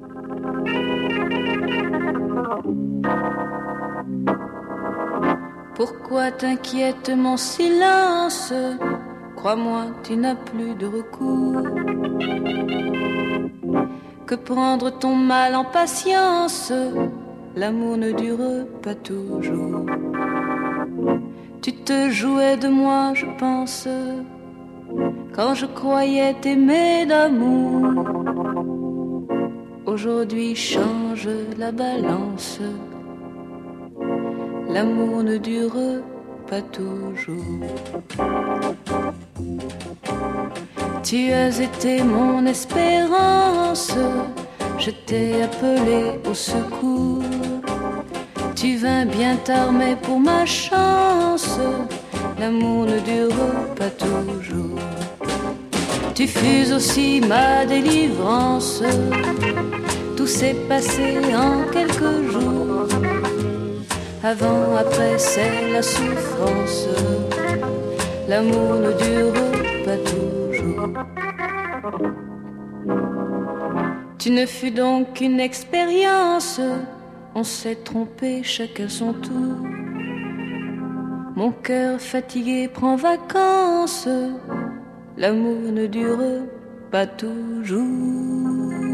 Pourquoi t'inquiète mon silence? Crois-moi, tu n'as plus de recours. Que prendre ton mal en patience, l'amour ne dure pas toujours. Tu te jouais de moi, je pense, quand je croyais t'aimer d'amour. Aujourd'hui change la balance, l'amour ne dure pas toujours. Tu as été mon espérance, je t'ai appelé au secours. Tu vins bien tard mais pour ma chance, l'amour ne dure pas toujours. Tu fus aussi ma délivrance, tout s'est passé en quelques jours. Avant, après, c'est la souffrance, l'amour ne dure pas toujours. Tu ne fus donc qu'une expérience, on s'est trompé chacun son tour. Mon cœur fatigué prend vacances, l'amour ne dure pas toujours.